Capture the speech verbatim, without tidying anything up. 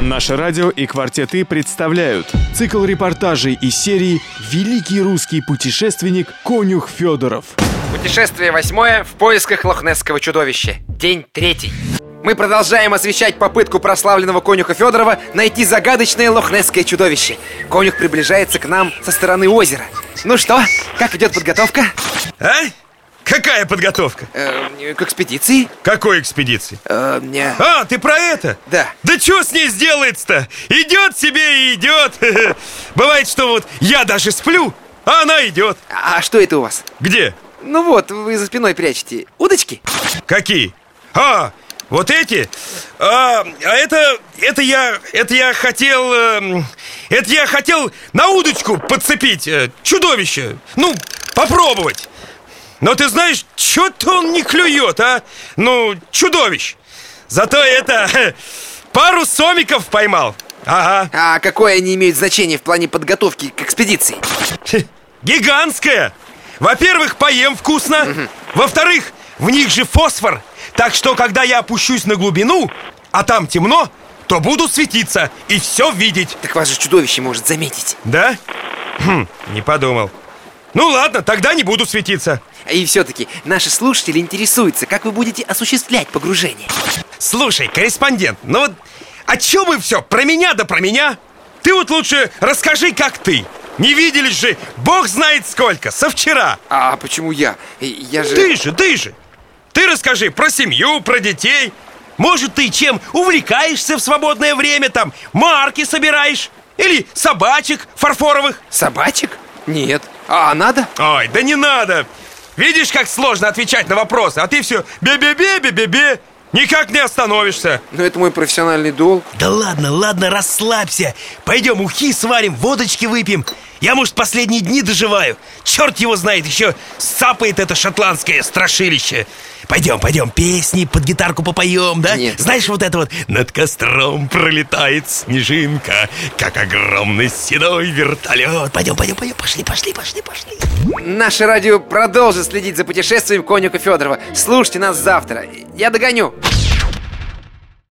Наше радио и «Квартеты» представляют цикл репортажей из серии «Великий русский путешественник Конюх Федоров». Путешествие восьмое в поисках лохнесского чудовища. День третий. Мы продолжаем освещать попытку прославленного конюха Федорова найти загадочное лохнесское чудовище. Конюх приближается к нам со стороны озера. Ну что, как идет подготовка? А? Какая подготовка? Э, к экспедиции. Какой экспедиции? Э, не... А, ты про это? Да. Да что с ней сделается-то? Идет себе и идет. Бывает, что вот я даже сплю, а она идет. А что это у вас? Где? Ну вот, вы за спиной прячете. Удочки? Какие? А, вот эти? А, а это, это я, это я хотел, э, это я хотел на удочку подцепить э, чудовище. Ну, попробовать. Но ты знаешь, что-то он не клюет, а? Ну, чудовищ. Зато это, пару сомиков поймал. Ага. А какое они имеют значение в плане подготовки к экспедиции? Гигантское. Во-первых, поем вкусно. Угу. Во-вторых, в них же фосфор. Так что, когда я опущусь на глубину, а там темно, то буду светиться и все видеть. Так вас же чудовище может заметить. Да? Хм, не подумал. Ну ладно, тогда не буду светиться. И все-таки наши слушатели интересуются, как вы будете осуществлять погружение. Слушай, корреспондент, ну вот о чем вы все? Про меня да про меня? Ты вот лучше расскажи, как ты. Не виделись же, бог знает сколько, со вчера. А почему я? Я же... Ты же, ты же. Ты расскажи про семью, про детей. Может, ты чем увлекаешься в свободное время? Там марки собираешь? Или собачек фарфоровых? Собачек? Нет. А надо? Ой, да не надо. Видишь, как сложно отвечать на вопросы. А ты все бе-бе-бе-бе-бе-бе. Никак не остановишься. Ну это мой профессиональный долг. Да ладно, ладно, расслабься. Пойдем ухи сварим, водочки выпьем. Я, может, последние дни доживаю. Черт его знает, еще сцапает это шотландское страшилище. Пойдем, пойдем, песни под гитарку попоем, да? Нет. Знаешь, вот это вот: над костром пролетает снежинка, как огромный седой вертолет. Пойдем, пойдем, пойдем, пошли, пошли, пошли, пошли. Наше радио продолжит следить за путешествием конюха Федорова. Слушайте нас завтра. Я догоню.